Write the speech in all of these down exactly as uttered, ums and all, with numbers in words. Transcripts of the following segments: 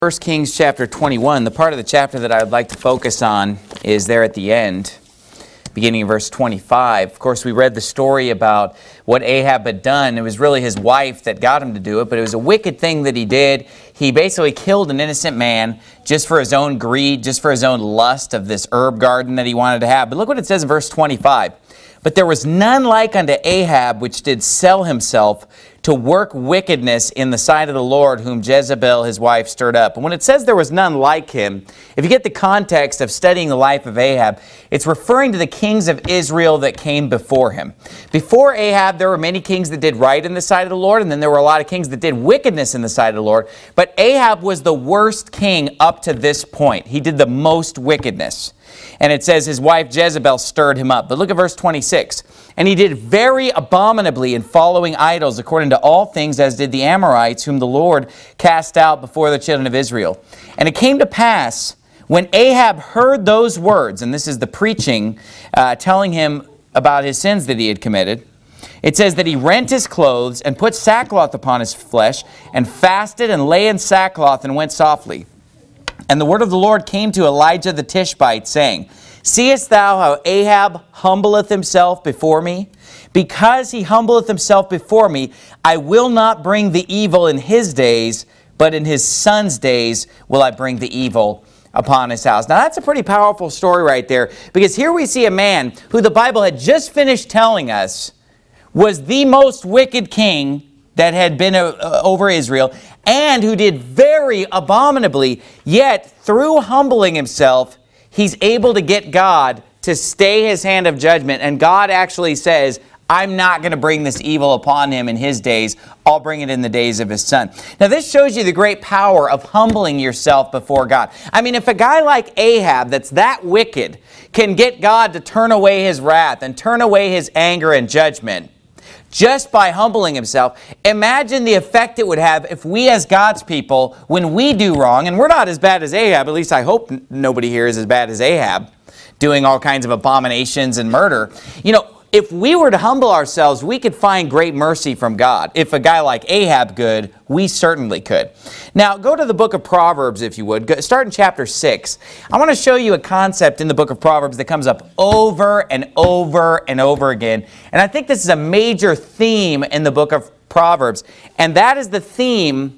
First Kings chapter twenty-one, the part of the chapter that I would like to focus on is there at the end, beginning in verse twenty-five. Of course, we read the story about what Ahab had done. It was really his wife that got him to do it, but it was a wicked thing that he did. He basically killed an innocent man just for his own greed, just for his own lust of this herb garden that he wanted to have. But look what it says in verse twenty-five. But there was none like unto Ahab, which did sell himself to work wickedness in the sight of the Lord, whom Jezebel his wife stirred up. And when it says there was none like him, if you get the context of studying the life of Ahab, it's referring to the kings of Israel that came before him. Before Ahab, there were many kings that did right in the sight of the Lord, and then there were a lot of kings that did wickedness in the sight of the Lord. But Ahab was the worst king up to this point. He did the most wickedness. And it says his wife Jezebel stirred him up. But look at verse twenty-six. And he did very abominably in following idols, according to all things, as did the Amorites, whom the Lord cast out before the children of Israel. And it came to pass, when Ahab heard those words, and this is the preaching uh, telling him about his sins that he had committed, it says that he rent his clothes and put sackcloth upon his flesh, and fasted and lay in sackcloth and went softly. And the word of the Lord came to Elijah the Tishbite, saying, Seest thou how Ahab humbleth himself before me? Because he humbleth himself before me, I will not bring the evil in his days, but in his son's days will I bring the evil upon his house. Now that's a pretty powerful story right there, because here we see a man who the Bible had just finished telling us was the most wicked king that had been uh, over Israel, and who did very abominably, yet through humbling himself, he's able to get God to stay his hand of judgment. And God actually says, I'm not going to bring this evil upon him in his days. I'll bring it in the days of his son. Now this shows you the great power of humbling yourself before God. I mean, if a guy like Ahab that's that wicked can get God to turn away his wrath and turn away his anger and judgment just by humbling himself, imagine the effect it would have if we as God's people, when we do wrong, and we're not as bad as Ahab, at least I hope n- nobody here is as bad as Ahab, doing all kinds of abominations and murder. You know, if we were to humble ourselves, we could find great mercy from God. If a guy like Ahab could, we certainly could. Now, go to the book of Proverbs, if you would. Go, start in chapter six. I want to show you a concept in the book of Proverbs that comes up over and over and over again. And I think this is a major theme in the book of Proverbs. And that is the theme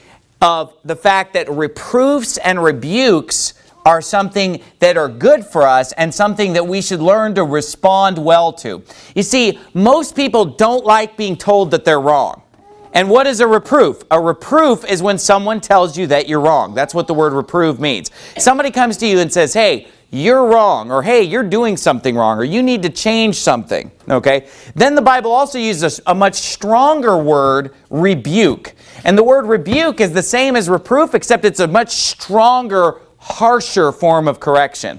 of the fact that reproofs and rebukes are something that are good for us and something that we should learn to respond well to. You see, most people don't like being told that they're wrong. And what is a reproof? A reproof is when someone tells you that you're wrong. That's what the word reprove means. Somebody comes to you and says, hey, you're wrong, or hey, you're doing something wrong, or you need to change something, okay? Then the Bible also uses a much stronger word, rebuke. And the word rebuke is the same as reproof, except it's a much stronger, harsher form of correction.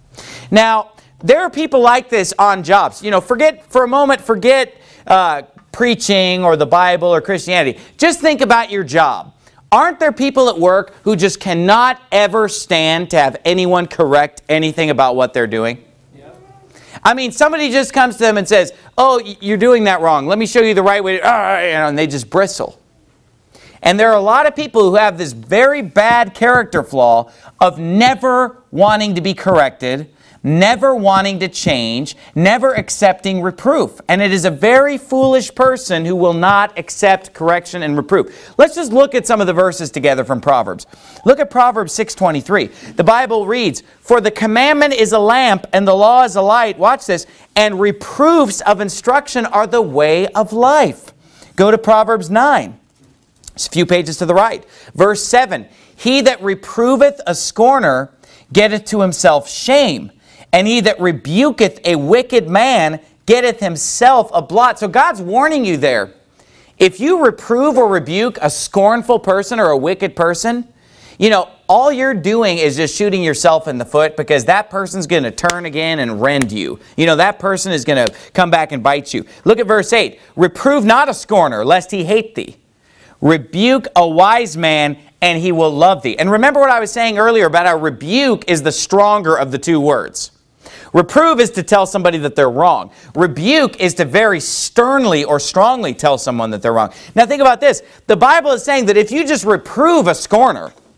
Now, there are people like this on jobs. You know, forget for a moment, forget uh, preaching or the Bible or Christianity. Just think about your job. Aren't there people at work who just cannot ever stand to have anyone correct anything about what they're doing? Yep. I mean, somebody just comes to them and says, oh, you're doing that wrong. Let me show you the right way. To, and they just bristle. And there are a lot of people who have this very bad character flaw of never wanting to be corrected, never wanting to change, never accepting reproof. And it is a very foolish person who will not accept correction and reproof. Let's just look at some of the verses together from Proverbs. Look at Proverbs six twenty-three. The Bible reads, For the commandment is a lamp, and the law is a light. Watch this. And reproofs of instruction are the way of life. Go to Proverbs nine. It's a few pages to the right. Verse seven, He that reproveth a scorner getteth to himself shame, and he that rebuketh a wicked man getteth himself a blot. So God's warning you there. If you reprove or rebuke a scornful person or a wicked person, you know, all you're doing is just shooting yourself in the foot, because that person's going to turn again and rend you. You know, that person is going to come back and bite you. Look at verse eight. Reprove not a scorner, lest he hate thee. Rebuke a wise man, and he will love thee. And remember what I was saying earlier about how rebuke is the stronger of the two words. Reprove is to tell somebody that they're wrong. Rebuke is to very sternly or strongly tell someone that they're wrong. Now think about this. The Bible is saying that if you just reprove a scorner,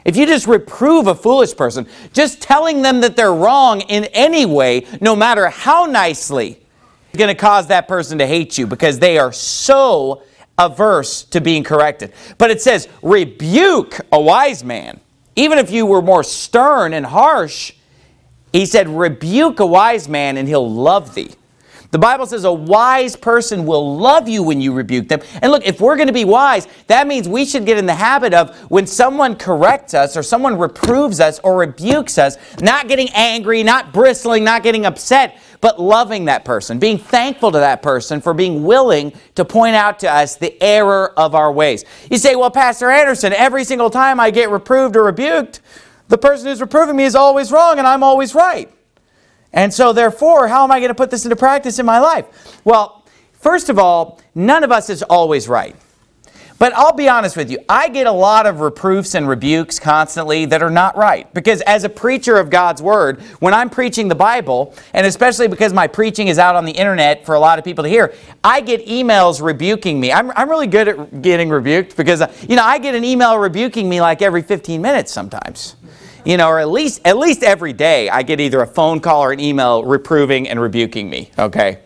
if you just reprove a foolish person, just telling them that they're wrong in any way, no matter how nicely, it's going to cause that person to hate you because they are so averse to being corrected. But it says, rebuke a wise man. Even if you were more stern and harsh, he said, rebuke a wise man and he'll love thee. The Bible says a wise person will love you when you rebuke them. And look, if we're going to be wise, that means we should get in the habit of when someone corrects us or someone reproves us or rebukes us, not getting angry, not bristling, not getting upset, but loving that person, being thankful to that person for being willing to point out to us the error of our ways. You say, well, Pastor Anderson, every single time I get reproved or rebuked, the person who's reproving me is always wrong and I'm always right. And so therefore, how am I going to put this into practice in my life? Well, first of all, none of us is always right. But I'll be honest with you, I get a lot of reproofs and rebukes constantly that are not right. Because as a preacher of God's Word, when I'm preaching the Bible, and especially because my preaching is out on the internet for a lot of people to hear, I get emails rebuking me. I'm, I'm really good at getting rebuked because, you know, I get an email rebuking me like every fifteen minutes sometimes. You know, or at least at least every day I get either a phone call or an email reproving and rebuking me, okay?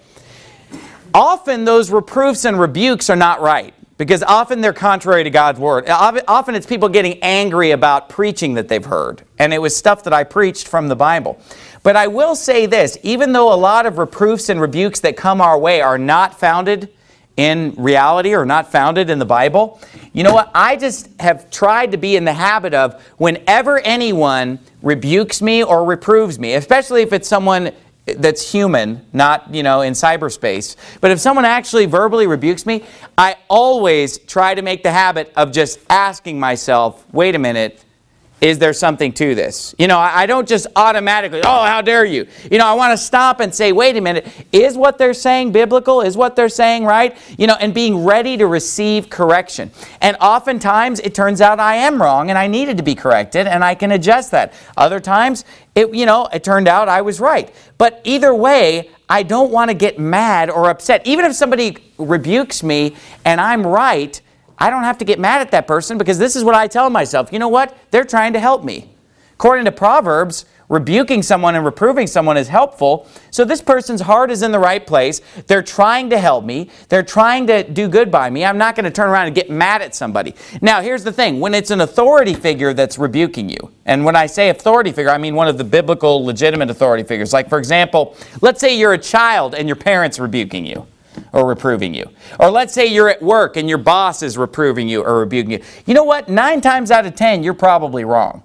Often those reproofs and rebukes are not right because often they're contrary to God's Word. Often it's people getting angry about preaching that they've heard, and it was stuff that I preached from the Bible. But I will say this, even though a lot of reproofs and rebukes that come our way are not founded in reality or not founded in the Bible, you know what? I just have tried to be in the habit of whenever anyone rebukes me or reproves me, especially if it's someone that's human, not, you know, in cyberspace, but if someone actually verbally rebukes me, I always try to make the habit of just asking myself, wait a minute, is there something to this? You know, I don't just automatically, oh, how dare you? You know, I want to stop and say, wait a minute, is what they're saying biblical? Is what they're saying right? You know, and being ready to receive correction. And oftentimes it turns out I am wrong and I needed to be corrected and I can adjust that. Other times, it, you know, it turned out I was right. But either way, I don't want to get mad or upset. Even if somebody rebukes me and I'm right, I don't have to get mad at that person because this is what I tell myself. You know what? They're trying to help me. According to Proverbs, rebuking someone and reproving someone is helpful. So this person's heart is in the right place. They're trying to help me. They're trying to do good by me. I'm not going to turn around and get mad at somebody. Now, here's the thing. When it's an authority figure that's rebuking you, and when I say authority figure, I mean one of the biblical legitimate authority figures. Like, for example, let's say you're a child and your parents rebuking you or reproving you. Or let's say you're at work and your boss is reproving you or rebuking you. You know what? Nine times out of ten, you're probably wrong.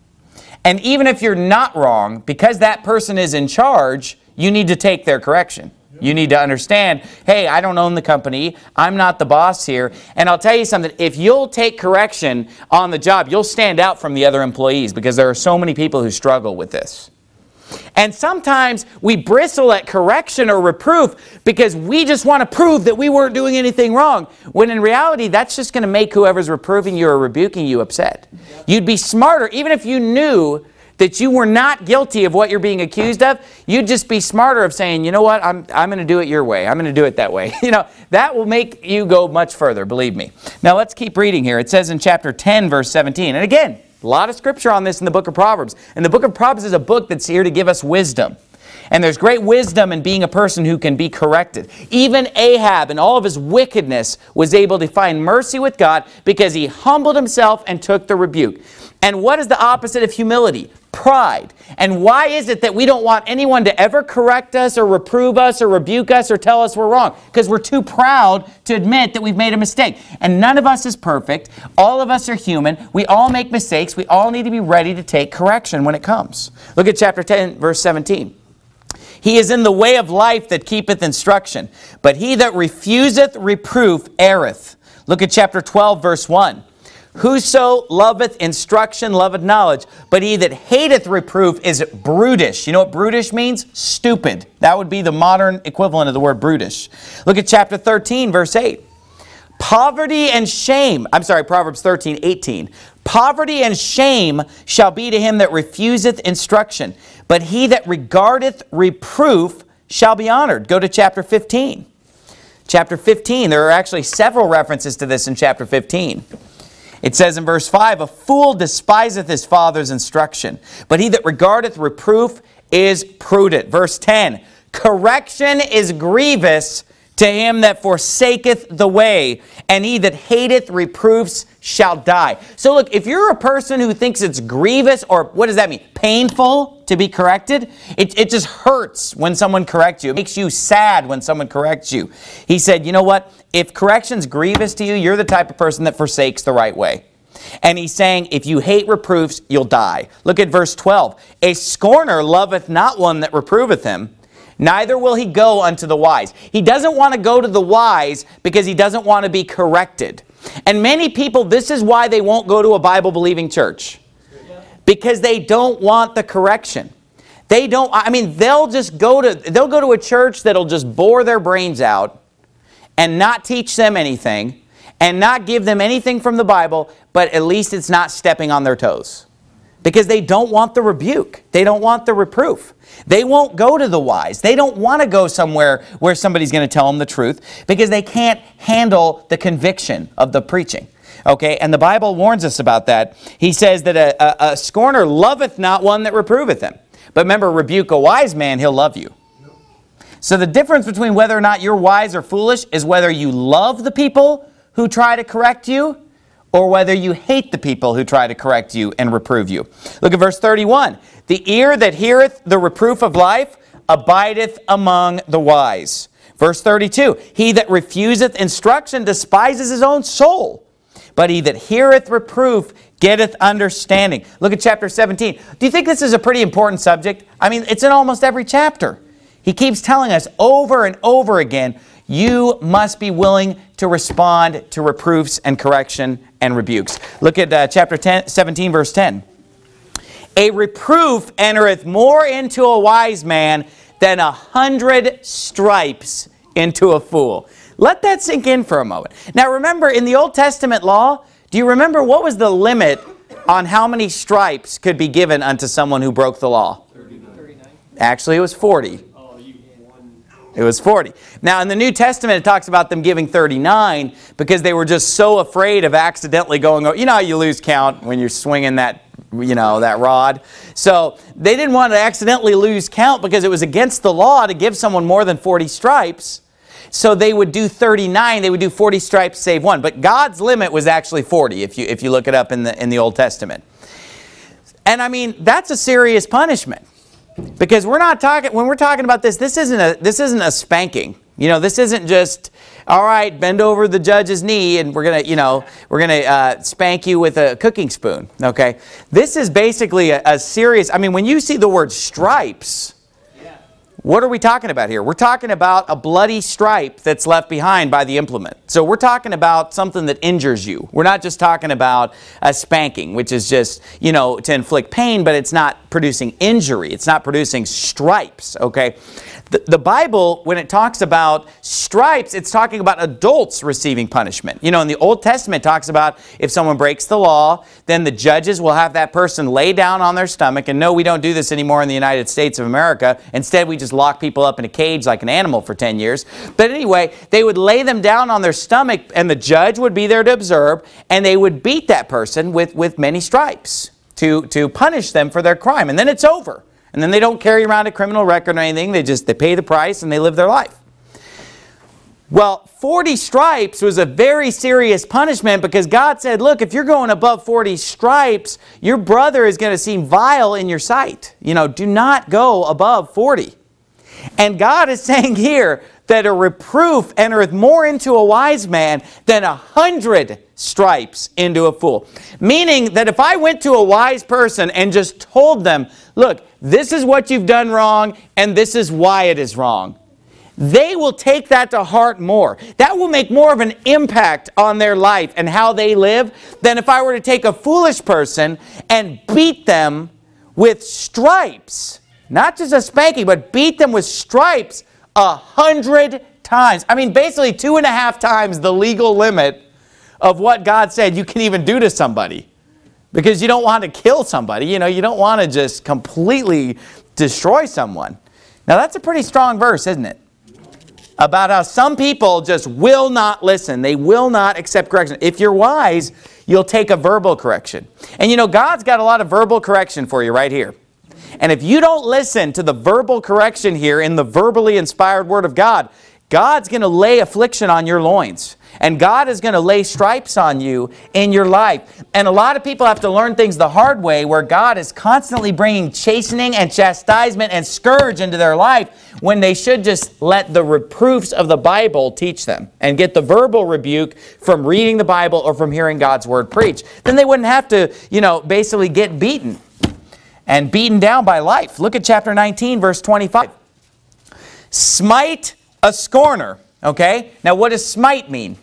And even if you're not wrong, because that person is in charge, you need to take their correction. You need to understand, hey, I don't own the company. I'm not the boss here. And I'll tell you something, if you'll take correction on the job, you'll stand out from the other employees because there are so many people who struggle with this. And sometimes we bristle at correction or reproof because we just want to prove that we weren't doing anything wrong. When in reality, that's just going to make whoever's reproving you or rebuking you upset. You'd be smarter, even if you knew that you were not guilty of what you're being accused of, you'd just be smarter of saying, you know what, I'm, I'm going to do it your way. I'm going to do it that way. You know, that will make you go much further, believe me. Now let's keep reading here. It says in chapter ten, verse seventeen, and again, a lot of scripture on this in the book of Proverbs. And the book of Proverbs is a book that's here to give us wisdom. And there's great wisdom in being a person who can be corrected. Even Ahab, in all of his wickedness, was able to find mercy with God because he humbled himself and took the rebuke. And what is the opposite of humility? Pride. And why is it that we don't want anyone to ever correct us or reprove us or rebuke us or tell us we're wrong? Because we're too proud to admit that we've made a mistake. And none of us is perfect. All of us are human. We all make mistakes. We all need to be ready to take correction when it comes. Look at chapter ten, verse seventeen. He is in the way of life that keepeth instruction, but he that refuseth reproof erreth. Look at chapter twelve, verse one. Whoso loveth instruction loveth knowledge, but he that hateth reproof is brutish. You know what brutish means? Stupid. That would be the modern equivalent of the word brutish. Look at chapter thirteen, verse eight. Poverty and shame, I'm sorry, Proverbs thirteen, eighteen. Poverty and shame shall be to him that refuseth instruction, but he that regardeth reproof shall be honored. Go to chapter fifteen. Chapter fifteen, there are actually several references to this in chapter fifteen. It says in verse five, a fool despiseth his father's instruction, but he that regardeth reproof is prudent. Verse ten, correction is grievous to him that forsaketh the way, and he that hateth reproofs shall die. So look, if you're a person who thinks it's grievous, or what does that mean? Painful to be corrected? It, it just hurts when someone corrects you. It makes you sad when someone corrects you. He said, you know what? If correction's grievous to you, you're the type of person that forsakes the right way. And he's saying, if you hate reproofs, you'll die. Look at verse twelve. A scorner loveth not one that reproveth him, neither will he go unto the wise. He doesn't want to go to the wise because he doesn't want to be corrected. And many people, this is why they won't go to a Bible-believing church. Because they don't want the correction. They don't, I mean, they'll just go to, they'll go to a church that'll just bore their brains out and not teach them anything and not give them anything from the Bible, but at least it's not stepping on their toes. Because they don't want the rebuke. They don't want the reproof. They won't go to the wise. They don't want to go somewhere where somebody's going to tell them the truth because they can't handle the conviction of the preaching. Okay, and the Bible warns us about that. He says that a, a, a scorner loveth not one that reproveth him. But remember, rebuke a wise man, he'll love you. So the difference between whether or not you're wise or foolish is whether you love the people who try to correct you, or whether you hate the people who try to correct you and reprove you. Look at verse thirty-one. The ear that heareth the reproof of life abideth among the wise. Verse thirty-two. He that refuseth instruction despises his own soul, but he that heareth reproof getteth understanding. Look at chapter seventeen. Do you think this is a pretty important subject? I mean, it's in almost every chapter. He keeps telling us over and over again, you must be willing to respond to reproofs and correction and rebukes. Look at uh, chapter ten, seventeen, verse ten. A reproof entereth more into a wise man than a hundred stripes into a fool. Let that sink in for a moment. Now remember, in the Old Testament law, do you remember what was the limit on how many stripes could be given unto someone who broke the law? thirty-nine. Actually, it was forty. It was forty. Now, in the New Testament, it talks about them giving thirty-nine because they were just so afraid of accidentally going over. You know how you lose count when you're swinging that, you know, that rod? So they didn't want to accidentally lose count because it was against the law to give someone more than forty stripes. So they would do thirty-nine. They would do forty stripes, save one. But God's limit was actually forty if you, if you look it up in the, in the Old Testament. And I mean, that's a serious punishment. Because we're not talking, when we're talking about this, this isn't a, this isn't a spanking. You know, this isn't just, all right, bend over the judge's knee and we're going to, you know, we're going to uh, spank you with a cooking spoon, okay? This is basically a, a serious, I mean, when you see the word stripes, what are we talking about here? We're talking about a bloody stripe that's left behind by the implement. So we're talking about something that injures you. We're not just talking about a spanking, which is just, you know, to inflict pain, but it's not producing injury. It's not producing stripes, okay? The, the Bible, when it talks about stripes, it's talking about adults receiving punishment. You know, in the Old Testament, it talks about if someone breaks the law, then the judges will have that person lay down on their stomach. And no, we don't do this anymore in the United States of America. Instead, we just lock people up in a cage like an animal for ten years. But anyway, they would lay them down on their stomach and the judge would be there to observe, and they would beat that person with, with many stripes to, to punish them for their crime. And then it's over. And then they don't carry around a criminal record or anything. They just they pay the price and they live their life. Well, forty stripes was a very serious punishment because God said, look, if you're going above forty stripes, your brother is going to seem vile in your sight. You know, do not go above forty. And God is saying here that a reproof entereth more into a wise man than a hundred stripes into a fool. Meaning that if I went to a wise person and just told them, look, this is what you've done wrong and this is why it is wrong, they will take that to heart more. That will make more of an impact on their life and how they live than if I were to take a foolish person and beat them with stripes. Not just a spanking, but beat them with stripes a hundred times. I mean, basically two and a half times the legal limit of what God said you can even do to somebody. Because you don't want to kill somebody. You know, you don't want to just completely destroy someone. Now, that's a pretty strong verse, isn't it? about how some people just will not listen. They will not accept correction. If you're wise, you'll take a verbal correction. And you know, God's got a lot of verbal correction for you right here. And if you don't listen to the verbal correction here in the verbally inspired Word of God, God's going to lay affliction on your loins. And God is going to lay stripes on you in your life. And a lot of people have to learn things the hard way, where God is constantly bringing chastening and chastisement and scourge into their life, when they should just let the reproofs of the Bible teach them and get the verbal rebuke from reading the Bible or from hearing God's Word preached. Then they wouldn't have to, you know, basically get beaten and beaten down by life. Look at chapter nineteen, verse twenty-five. Smite a scorner. Okay, now what does smite mean?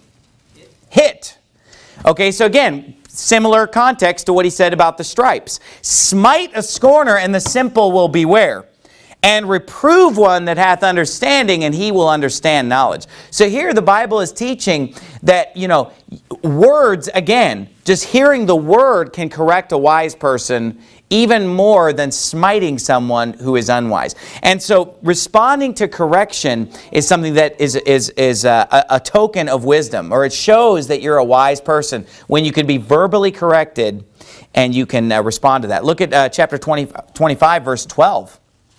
Hit. Okay, so again, similar context to what he said about the stripes. Smite a scorner, and the simple will beware. And reprove one that hath understanding, and he will understand knowledge. So here the Bible is teaching that, you know, words, again, just hearing the word can correct a wise person even more than smiting someone who is unwise. And so responding to correction is something that is, is, is a, a token of wisdom, or it shows that you're a wise person when you can be verbally corrected and you can uh, respond to that. Look at uh, chapter twenty, twenty-five, verse twelve.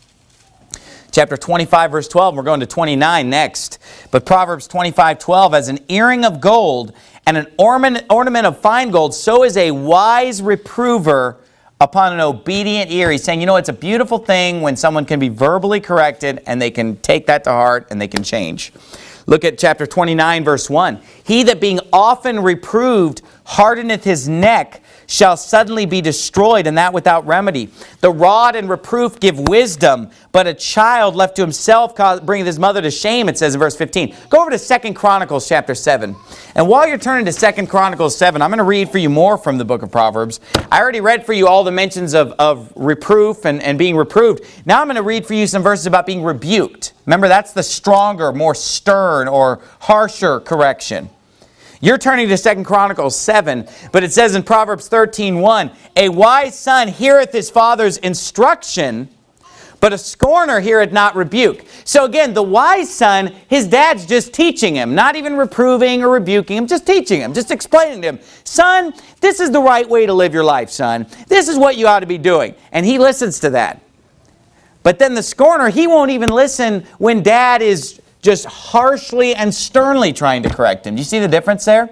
Chapter twenty-five, verse twelve. We're going to twenty-nine next. But Proverbs twenty-five, twelve, as an earring of gold and an ornament, ornament of fine gold, so is a wise reprover upon an obedient ear. He's saying, you know, it's a beautiful thing when someone can be verbally corrected and they can take that to heart and they can change. Look at chapter twenty-nine, verse one. He that being often reproved hardeneth his neck shall suddenly be destroyed, and that without remedy. The rod and reproof give wisdom, but a child left to himself bringeth his mother to shame, it says in verse fifteen. Go over to Second Chronicles chapter seven. And while you're turning to Second Chronicles seven, I'm going to read for you more from the book of Proverbs. I already read for you all the mentions of, of reproof and, and being reproved. Now I'm going to read for you some verses about being rebuked. Remember, that's the stronger, more stern or harsher correction. You're turning to Second Chronicles seven, but it says in Proverbs thirteen, one, a wise son heareth his father's instruction, but a scorner heareth not rebuke. So again, the wise son, his dad's just teaching him, not even reproving or rebuking him, just teaching him, just explaining to him, son, this is the right way to live your life, son. This is what you ought to be doing. And he listens to that. But then the scorner, he won't even listen when dad is just harshly and sternly trying to correct him. Do you see the difference there?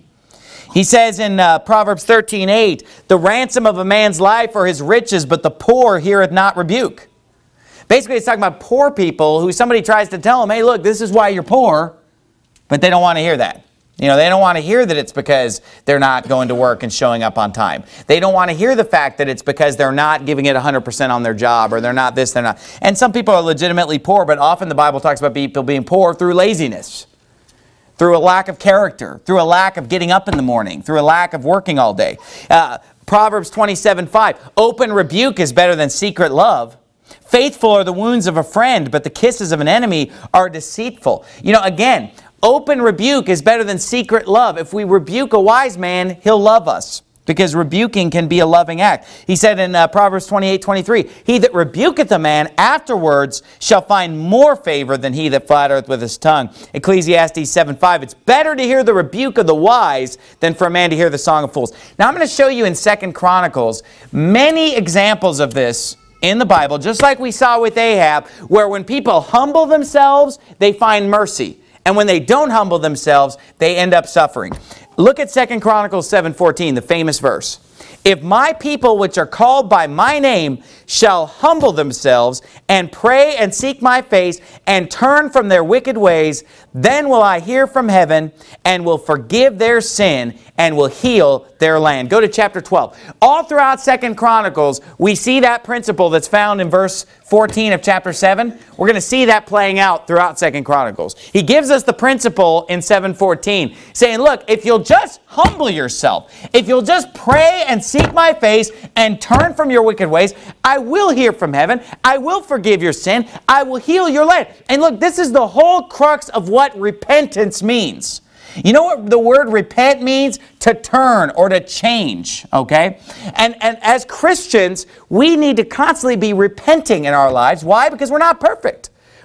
He says in uh, Proverbs thirteen, eight, the ransom of a man's life are his riches, but the poor heareth not rebuke. Basically, it's talking about poor people who somebody tries to tell them, hey, look, this is why you're poor, but they don't want to hear that. You know, they don't want to hear that it's because they're not going to work and showing up on time. They don't want to hear the fact that it's because they're not giving it one hundred percent on their job, or they're not this, they're not. And some people are legitimately poor, but often the Bible talks about people being poor through laziness, through a lack of character, through a lack of getting up in the morning, through a lack of working all day. Uh, Proverbs twenty-seven, five, open rebuke is better than secret love. Faithful are the wounds of a friend, but the kisses of an enemy are deceitful. You know, again, open rebuke is better than secret love. If we rebuke a wise man, he'll love us, because rebuking can be a loving act. He said in uh, Proverbs twenty-eight, twenty-three, he that rebuketh a man afterwards shall find more favor than he that flattereth with his tongue. Ecclesiastes seven, five, it's better to hear the rebuke of the wise than for a man to hear the song of fools. Now I'm going to show you in Second Chronicles many examples of this in the Bible, just like we saw with Ahab, where when people humble themselves, they find mercy. And when they don't humble themselves, they end up suffering. Look at Second Chronicles seven, fourteen, the famous verse. If my people which are called by my name shall humble themselves and pray and seek my face and turn from their wicked ways, then will I hear from heaven and will forgive their sin and will heal their land. Go to chapter twelve. All throughout Second Chronicles, we see that principle that's found in verse fourteen of chapter seven. We're going to see that playing out throughout Second Chronicles. He gives us the principle in seven fourteen, saying, look, if you'll just humble yourself, if you'll just pray and seek my face and turn from your wicked ways, I will hear from heaven. I will forgive your sin. I will heal your land. And look, this is the whole crux of what repentance means. You know what the word repent means? To turn or to change, okay? And, and as Christians, we need to constantly be repenting in our lives. Why? Because we're not perfect.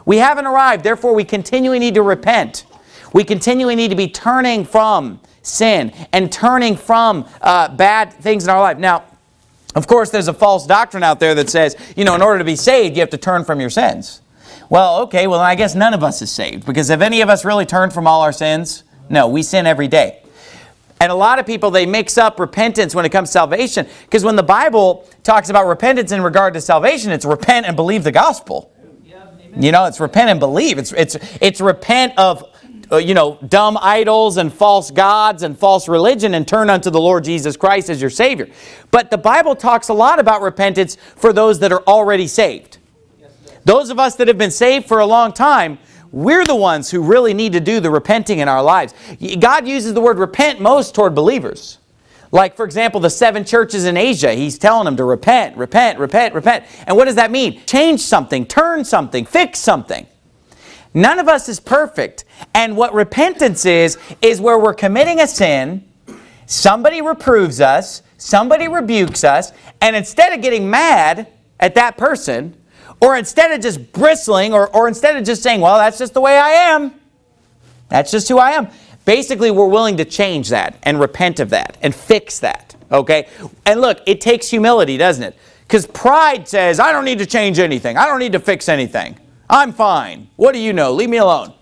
We haven't arrived. Therefore, we continually need to repent. We continually need to be turning from sin and turning from uh, bad things in our life. Now, of course, there's a false doctrine out there that says, you know, in order to be saved, you have to turn from your sins. Well, okay, well, I guess none of us is saved, because have any of us really turned from all our sins? No, we sin every day. And a lot of people, they mix up repentance when it comes to salvation, because when the Bible talks about repentance in regard to salvation, it's repent and believe the gospel. You know, it's repent and believe. It's, it's, it's repent of, uh, you know, dumb idols and false gods and false religion and turn unto the Lord Jesus Christ as your Savior. But the Bible talks a lot about repentance for those that are already saved. Those of us that have been saved for a long time, we're the ones who really need to do the repenting in our lives. God uses the word repent most toward believers. Like, for example, the seven churches in Asia, He's telling them to repent, repent, repent, repent. And what does that mean? Change something, turn something, fix something. None of us is perfect. And what repentance is, is where we're committing a sin, somebody reproves us, somebody rebukes us, and instead of getting mad at that person, or instead of just bristling, or, or instead of just saying, well, that's just the way I am. That's just who I am. Basically, we're willing to change that and repent of that and fix that. Okay? And look, it takes humility, doesn't it? Because pride says, I don't need to change anything. I don't need to fix anything. I'm fine. What do you know? Leave me alone.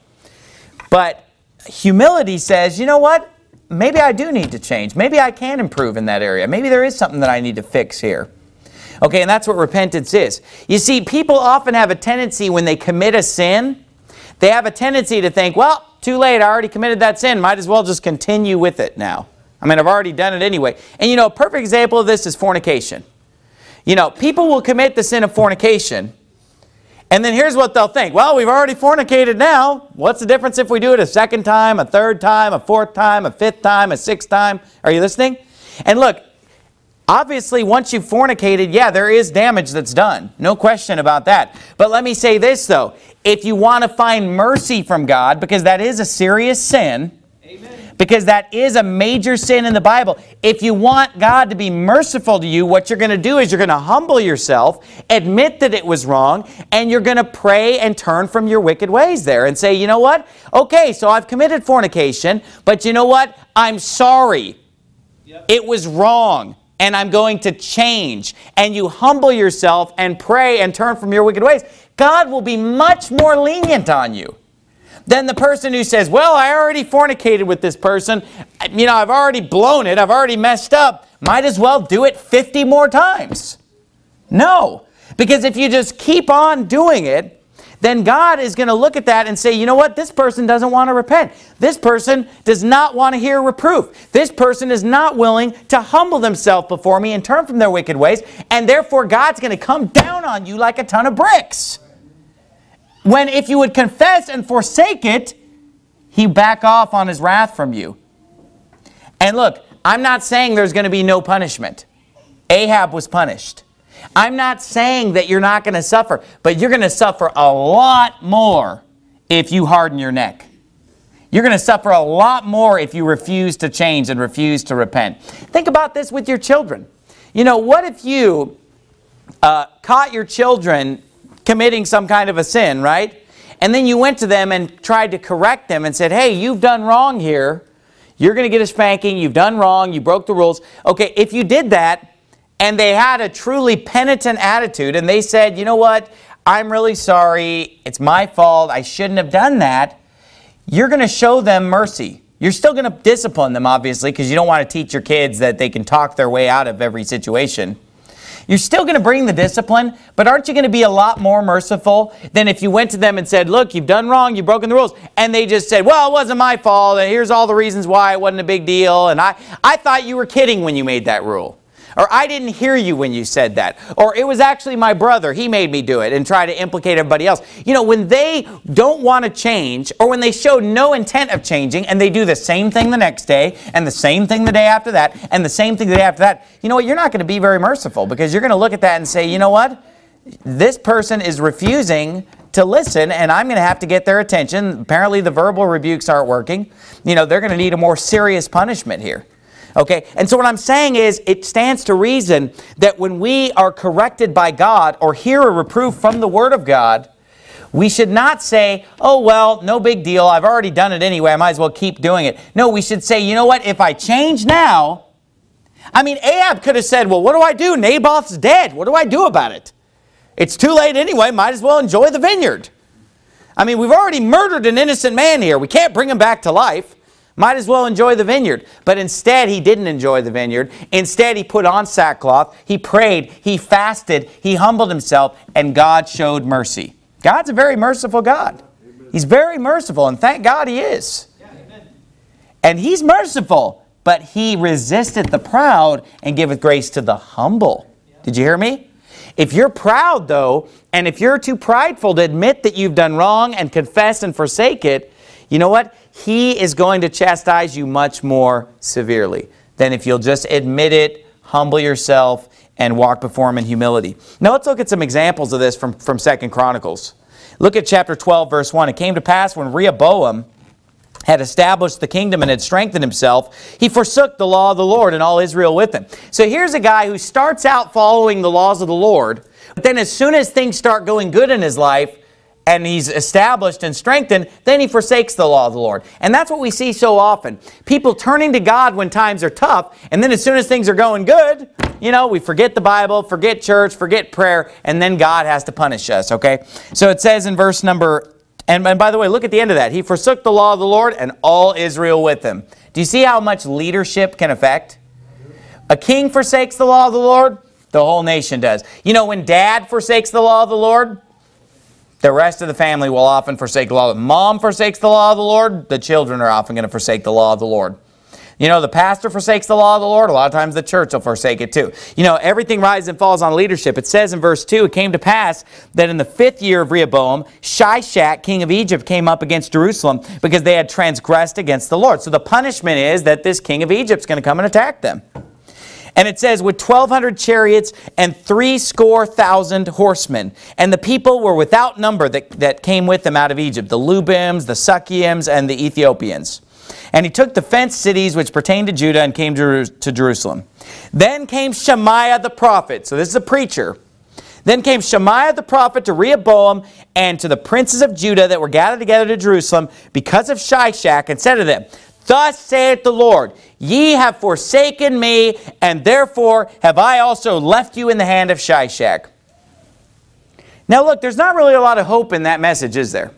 But humility says, you know what? Maybe I do need to change. Maybe I can improve in that area. Maybe there is something that I need to fix here. Okay, and that's what repentance is. You see, people often have a tendency when they commit a sin, they have a tendency to think, well, too late, I already committed that sin, might as well just continue with it now. I mean, I've already done it anyway. And you know, a perfect example of this is fornication. You know, people will commit the sin of fornication, and then here's what they'll think. Well, we've already fornicated now. What's the difference if we do it a second time, a third time, a fourth time, a fifth time, a sixth time? Are you listening? And look, obviously, once you've fornicated, yeah, there is damage that's done. No question about that. But let me say this, though. If you want to find mercy from God, because that is a serious sin, amen, because that is a major sin in the Bible, if you want God to be merciful to you, what you're going to do is you're going to humble yourself, admit that it was wrong, and you're going to pray and turn from your wicked ways there and say, you know what? Okay, so I've committed fornication, but you know what? I'm sorry. Yep. It was wrong. And I'm going to change. And you humble yourself and pray and turn from your wicked ways. God will be much more lenient on you than the person who says, well, I already fornicated with this person. You know, I've already blown it. I've already messed up. Might as well do it fifty more times. No. Because if you just keep on doing it, then God is going to look at that and say, you know what? This person doesn't want to repent. This person does not want to hear reproof. This person is not willing to humble themselves before me and turn from their wicked ways. And therefore, God's going to come down on you like a ton of bricks. When if you would confess and forsake it, He back off on His wrath from you. And look, I'm not saying there's going to be no punishment. Ahab was punished. I'm not saying that you're not going to suffer, but you're going to suffer a lot more if you harden your neck. You're going to suffer a lot more if you refuse to change and refuse to repent. Think about this with your children. You know, what if you uh, caught your children committing some kind of a sin, right? And then you went to them and tried to correct them and said, hey, you've done wrong here. You're going to get a spanking. You've done wrong. You broke the rules. Okay, if you did that, and they had a truly penitent attitude, and they said, you know what, I'm really sorry, it's my fault, I shouldn't have done that, you're going to show them mercy. You're still going to discipline them, obviously, because you don't want to teach your kids that they can talk their way out of every situation. You're still going to bring the discipline, but aren't you going to be a lot more merciful than if you went to them and said, look, you've done wrong, you've broken the rules, and they just said, well, it wasn't my fault, and here's all the reasons why it wasn't a big deal, and I, I thought you were kidding when you made that rule. Or I didn't hear you when you said that. Or it was actually my brother. He made me do it, and try to implicate everybody else. You know, when they don't want to change, or when they show no intent of changing, and they do the same thing the next day, and the same thing the day after that, and the same thing the day after that, you know what? You're not going to be very merciful, because you're going to look at that and say, you know what? This person is refusing to listen, and I'm going to have to get their attention. Apparently the verbal rebukes aren't working. You know, they're going to need a more serious punishment here. Okay, and so what I'm saying is, it stands to reason that when we are corrected by God or hear a reproof from the Word of God, We should not say, oh, well, no big deal. I've already done it anyway. I might as well keep doing it. No, we should say, you know what? If I change now, I mean, Ahab could have said, well, what do I do? Naboth's dead. What do I do about it? It's too late anyway. Might as well enjoy the vineyard. I mean, we've already murdered an innocent man here. We can't bring him back to life. Might as well enjoy the vineyard. But instead, he didn't enjoy the vineyard. Instead, he put on sackcloth. He prayed. He fasted. He humbled himself. And God showed mercy. God's a very merciful God. He's very merciful. And thank God he is. And he's merciful. But he resisteth the proud and giveth grace to the humble. Did you hear me? If you're proud, though, and if you're too prideful to admit that you've done wrong and confess and forsake it, you know what? He is going to chastise you much more severely than if you'll just admit it, humble yourself, and walk before him in humility. Now let's look at some examples of this from, from Second Chronicles. Look at chapter twelve, verse one. It came to pass when Rehoboam had established the kingdom and had strengthened himself, he forsook the law of the Lord and all Israel with him. So here's a guy who starts out following the laws of the Lord, but then as soon as things start going good in his life, and he's established and strengthened, then he forsakes the law of the Lord. And that's what we see so often. People turning to God when times are tough, and then as soon as things are going good, you know, we forget the Bible, forget church, forget prayer, and then God has to punish us, okay? So it says in verse number, and, and by the way, look at the end of that. He forsook the law of the Lord and all Israel with him. Do you see how much leadership can affect? A king forsakes the law of the Lord, the whole nation does. You know, when dad forsakes the law of the Lord, the rest of the family will often forsake the law. If mom forsakes the law of the Lord, the children are often going to forsake the law of the Lord. You know, the pastor forsakes the law of the Lord. A lot of times the church will forsake it too. You know, everything rises and falls on leadership. It says in verse two, it came to pass that in the fifth year of Rehoboam, Shishak, king of Egypt, came up against Jerusalem because they had transgressed against the Lord. So the punishment is that this king of Egypt is going to come and attack them. And it says, with twelve hundred chariots and three score thousand horsemen. And the people were without number that, that came with them out of Egypt, the Lubims, the Sukkiims, and the Ethiopians. And he took the fenced cities which pertained to Judah and came to, to Jerusalem. Then came Shemaiah the prophet. So this is a preacher. Then came Shemaiah the prophet to Rehoboam and to the princes of Judah that were gathered together to Jerusalem because of Shishak, and said to them, Thus saith the Lord, Ye have forsaken me, and therefore have I also left you in the hand of Shishak. Now look, there's not really a lot of hope in that message, is there?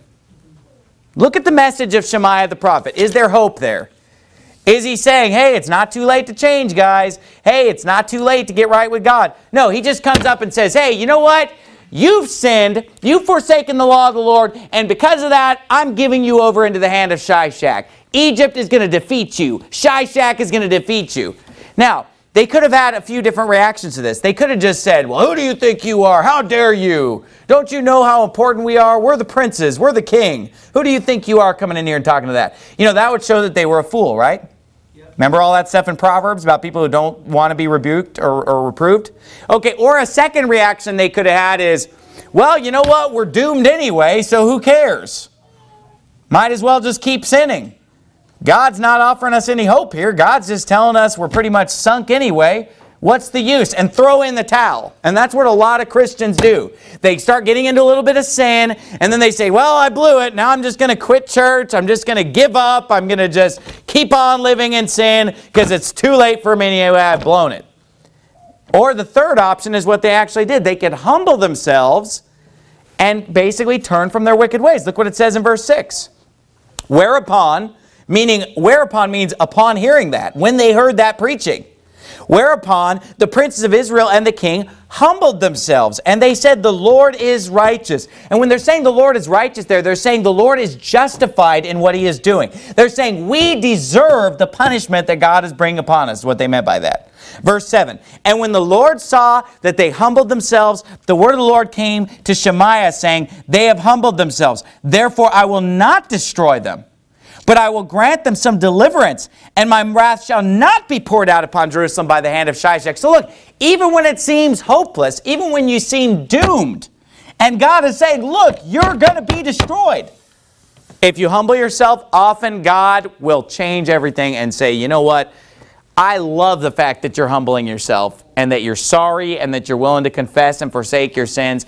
Look at the message of Shemaiah the prophet. Is there hope there? Is he saying, hey, it's not too late to change, guys. Hey, it's not too late to get right with God. No, he just comes up and says, hey, you know what? You've sinned, you've forsaken the law of the Lord, and because of that, I'm giving you over into the hand of Shishak. Egypt is going to defeat you. Shishak is going to defeat you. Now, they could have had a few different reactions to this. They could have just said, well, who do you think you are? How dare you? Don't you know how important we are? We're the princes. We're the king. Who do you think you are coming in here and talking to that? You know, that would show that they were a fool, right? Yep. Remember all that stuff in Proverbs about people who don't want to be rebuked or, or reproved? Okay, or a second reaction they could have had is, well, you know what? We're doomed anyway, so who cares? Might as well just keep sinning. God's not offering us any hope here. God's just telling us we're pretty much sunk anyway. What's the use? And throw in the towel. And that's what a lot of Christians do. They start getting into a little bit of sin, and then they say, well, I blew it. Now I'm just going to quit church. I'm just going to give up. I'm going to just keep on living in sin because it's too late for me anyway. I've blown it. Or the third option is what they actually did. They could humble themselves and basically turn from their wicked ways. Look what it says in verse six. Whereupon... Meaning, whereupon means upon hearing that, when they heard that preaching. Whereupon the princes of Israel and the king humbled themselves, and they said, the Lord is righteous. And when they're saying the Lord is righteous there, they're saying the Lord is justified in what he is doing. They're saying we deserve the punishment that God is bringing upon us, is what they meant by that. Verse seven, and when the Lord saw that they humbled themselves, the word of the Lord came to Shemaiah, saying, they have humbled themselves. Therefore I will not destroy them, but I will grant them some deliverance, and my wrath shall not be poured out upon Jerusalem by the hand of Shishak. So look, even when it seems hopeless, even when you seem doomed, and God is saying, look, you're going to be destroyed. If you humble yourself, often God will change everything and say, you know what? I love the fact that you're humbling yourself and that you're sorry and that you're willing to confess and forsake your sins.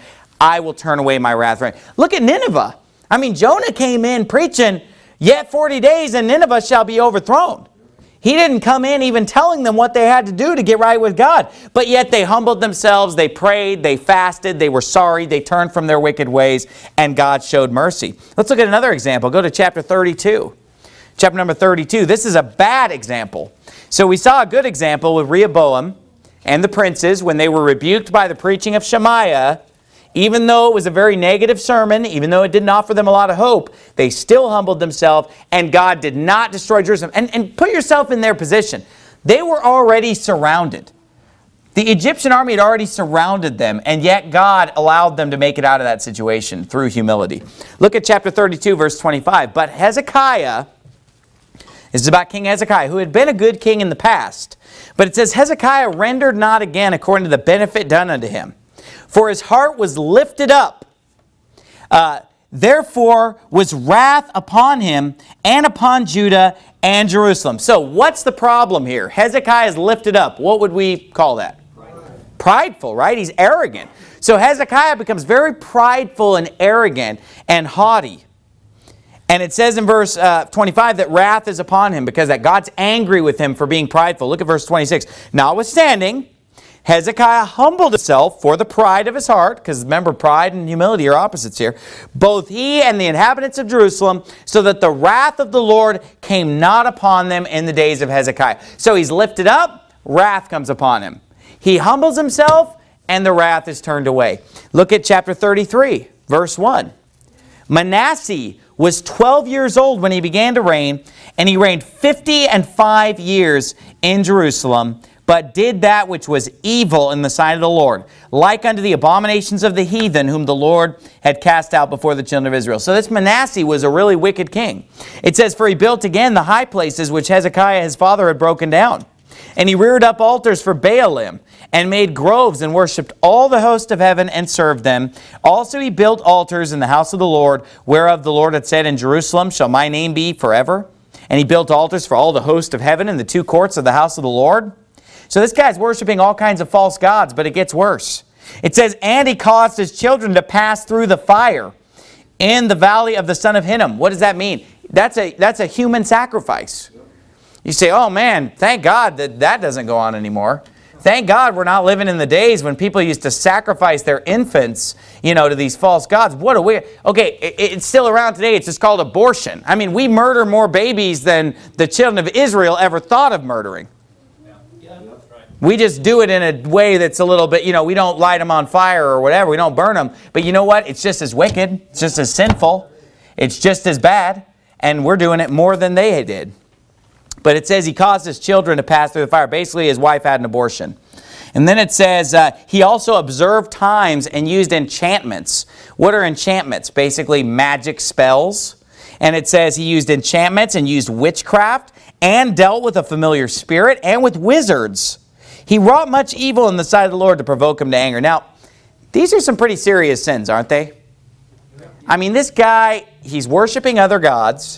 I will turn away my wrath. Look at Nineveh. I mean, Jonah came in preaching, yet forty days and Nineveh shall be overthrown. He didn't come in even telling them what they had to do to get right with God. But yet they humbled themselves, they prayed, they fasted, they were sorry, they turned from their wicked ways, and God showed mercy. Let's look at another example. Go to chapter thirty-two. Chapter number thirty-two. This is a bad example. So we saw a good example with Rehoboam and the princes when they were rebuked by the preaching of Shemaiah. Even though it was a very negative sermon, even though it didn't offer them a lot of hope, they still humbled themselves, and God did not destroy Jerusalem. And, and put yourself in their position. They were already surrounded. The Egyptian army had already surrounded them, and yet God allowed them to make it out of that situation through humility. Look at chapter thirty-two, verse twenty-five. But Hezekiah, this is about King Hezekiah, who had been a good king in the past. But it says, Hezekiah rendered not again according to the benefit done unto him. For his heart was lifted up. Uh, therefore was wrath upon him and upon Judah and Jerusalem. So what's the problem here? Hezekiah is lifted up. What would we call that? Prideful, Prideful, right? He's arrogant. So Hezekiah becomes very prideful and arrogant and haughty. And it says in verse uh, twenty-five that wrath is upon him because that God's angry with him for being prideful. Look at verse twenty-six. Notwithstanding, Hezekiah humbled himself for the pride of his heart, because remember, pride and humility are opposites here, both he and the inhabitants of Jerusalem, so that the wrath of the Lord came not upon them in the days of Hezekiah. So he's lifted up, wrath comes upon him. He humbles himself, and the wrath is turned away. Look at chapter thirty-three, verse one. Manasseh was twelve years old when he began to reign, and he reigned fifty and five years in Jerusalem, but did that which was evil in the sight of the Lord, like unto the abominations of the heathen, whom the Lord had cast out before the children of Israel. So this Manasseh was a really wicked king. It says, for he built again the high places which Hezekiah his father had broken down. And he reared up altars for Baalim, and made groves, and worshipped all the host of heaven, and served them. Also he built altars in the house of the Lord, whereof the Lord had said, in Jerusalem shall my name be forever. And he built altars for all the host of heaven in the two courts of the house of the Lord. So this guy's worshiping all kinds of false gods, but it gets worse. It says, and he caused his children to pass through the fire in the valley of the son of Hinnom. What does that mean? That's a, that's a human sacrifice. You say, oh man, thank God that that doesn't go on anymore. Thank God we're not living in the days when people used to sacrifice their infants, you know, to these false gods. What a weird... Okay, it, it's still around today. It's just called abortion. I mean, we murder more babies than the children of Israel ever thought of murdering. We just do it in a way that's a little bit, you know, we don't light them on fire or whatever. We don't burn them. But you know what? It's just as wicked. It's just as sinful. It's just as bad. And we're doing it more than they did. But it says he caused his children to pass through the fire. Basically, his wife had an abortion. And then it says uh, he also observed times and used enchantments. What are enchantments? Basically magic spells. And it says he used enchantments and used witchcraft and dealt with a familiar spirit and with wizards. He wrought much evil in the sight of the Lord to provoke him to anger. Now, these are some pretty serious sins, aren't they? I mean, this guy, he's worshiping other gods.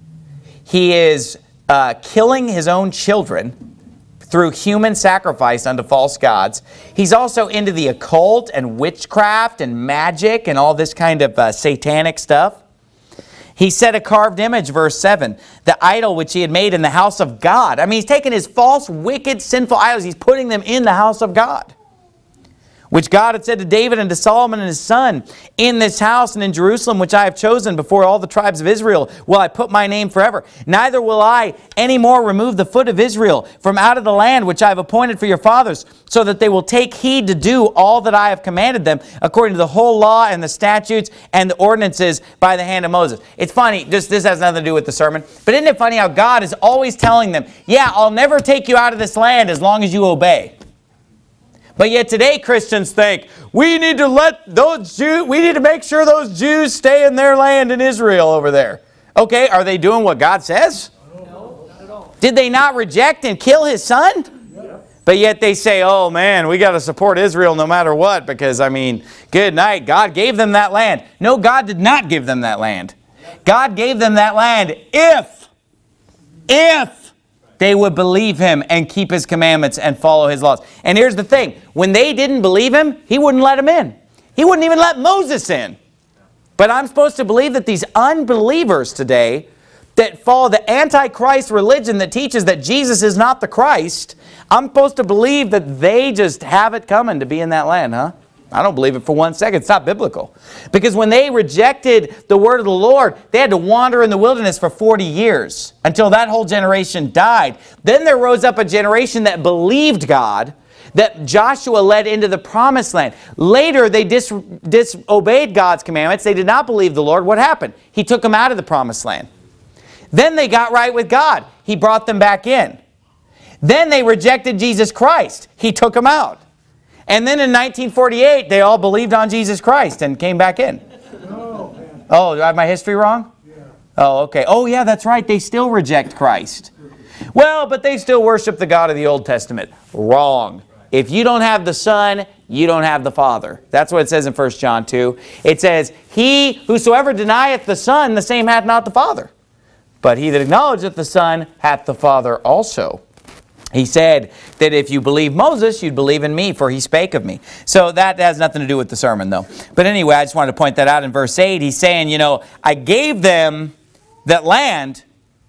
He is uh, killing his own children through human sacrifice unto false gods. He's also into the occult and witchcraft and magic and all this kind of uh, satanic stuff. He set a carved image, verse seven, the idol which he had made in the house of God. I mean, he's taking his false, wicked, sinful idols, he's putting them in the house of God, which God had said to David and to Solomon and his son, in this house and in Jerusalem, which I have chosen before all the tribes of Israel, will I put my name forever. Neither will I any more remove the foot of Israel from out of the land which I have appointed for your fathers, so that they will take heed to do all that I have commanded them, according to the whole law and the statutes and the ordinances by the hand of Moses. It's funny, just this has nothing to do with the sermon, but isn't it funny how God is always telling them, yeah, I'll never take you out of this land as long as you obey. But yet today Christians think, we need to let those Jews, we need to make sure those Jews stay in their land in Israel over there. Okay, are they doing what God says? No, not at all. Did they not reject and kill his son? Yeah. But yet they say, oh man, we got to support Israel no matter what, because I mean, good night, God gave them that land. No, God did not give them that land. God gave them that land if, if, they would believe him and keep his commandments and follow his laws. And here's the thing. When they didn't believe him, he wouldn't let them in. He wouldn't even let Moses in. But I'm supposed to believe that these unbelievers today that follow the Antichrist religion that teaches that Jesus is not the Christ, I'm supposed to believe that they just have it coming to be in that land, huh? I don't believe it for one second. It's not biblical. Because when they rejected the word of the Lord, they had to wander in the wilderness for forty years until that whole generation died. Then there rose up a generation that believed God, that Joshua led into the promised land. Later, they dis disobeyed God's commandments. They did not believe the Lord. What happened? He took them out of the promised land. Then they got right with God. He brought them back in. Then they rejected Jesus Christ. He took them out. And then in nineteen forty-eight, they all believed on Jesus Christ and came back in. No. Oh, do I have my history wrong? Yeah. Oh, okay. Oh, yeah, that's right. They still reject Christ. Well, but they still worship the God of the Old Testament. Wrong. If you don't have the Son, you don't have the Father. That's what it says in First John two. It says, He whosoever denieth the Son, the same hath not the Father. But he that acknowledgeth the Son hath the Father also. He said that if you believe Moses, you'd believe in me, for he spake of me. So that has nothing to do with the sermon, though. But anyway, I just wanted to point that out in verse eight. He's saying, you know, I gave them that land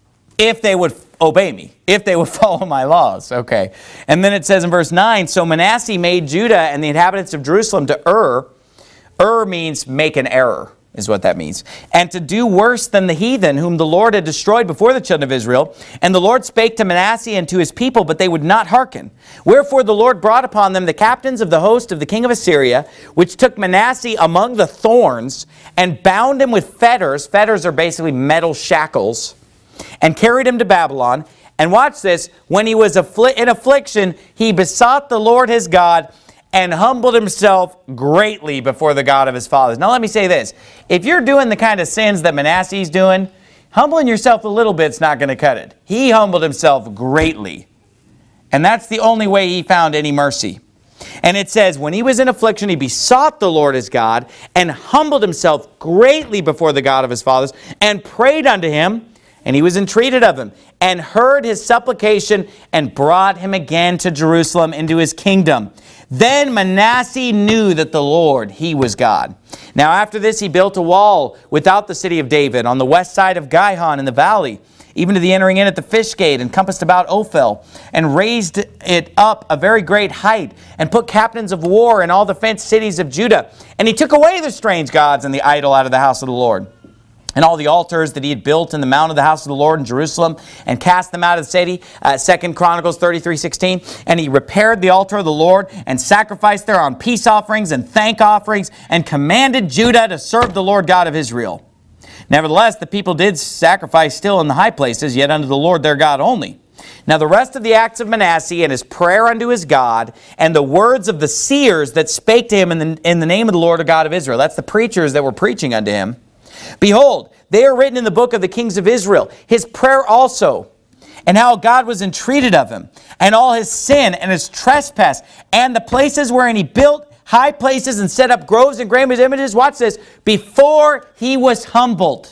if they would obey me, if they would follow my laws. Okay. And then it says in verse nine, so Manasseh made Judah and the inhabitants of Jerusalem to err. Err means make an error, is what that means. And to do worse than the heathen, whom the Lord had destroyed before the children of Israel. And the Lord spake to Manasseh and to his people, but they would not hearken. Wherefore the Lord brought upon them the captains of the host of the king of Assyria, which took Manasseh among the thorns, and bound him with fetters. Fetters are basically metal shackles. And carried him to Babylon. And watch this, when he was affli- in affliction, he besought the Lord his God, and humbled himself greatly before the God of his fathers. Now let me say this. If you're doing the kind of sins that Manasseh's doing, humbling yourself a little bit's not going to cut it. He humbled himself greatly. And that's the only way he found any mercy. And it says, when he was in affliction, he besought the Lord his God, and humbled himself greatly before the God of his fathers, and prayed unto him, and he was entreated of him, and heard his supplication, and brought him again to Jerusalem into his kingdom. Then Manasseh knew that the Lord, he was God. Now after this he built a wall without the city of David on the west side of Gihon in the valley, even to the entering in at the fish gate, and compassed about Ophel, and raised it up a very great height, and put captains of war in all the fenced cities of Judah. And he took away the strange gods and the idol out of the house of the Lord, and all the altars that he had built in the mount of the house of the Lord in Jerusalem, and cast them out of the city. Uh, Second Chronicles thirty-three sixteen. And he repaired the altar of the Lord, and sacrificed thereon peace offerings and thank offerings, and commanded Judah to serve the Lord God of Israel. Nevertheless, the people did sacrifice still in the high places, yet unto the Lord their God only. Now the rest of the acts of Manasseh, and his prayer unto his God, and the words of the seers that spake to him in the, in the name of the Lord God of Israel. That's the preachers that were preaching unto him. Behold, they are written in the book of the kings of Israel, his prayer also, and how God was entreated of him, and all his sin and his trespass, and the places wherein he built high places and set up groves and graven images. Watch this. Before he was humbled.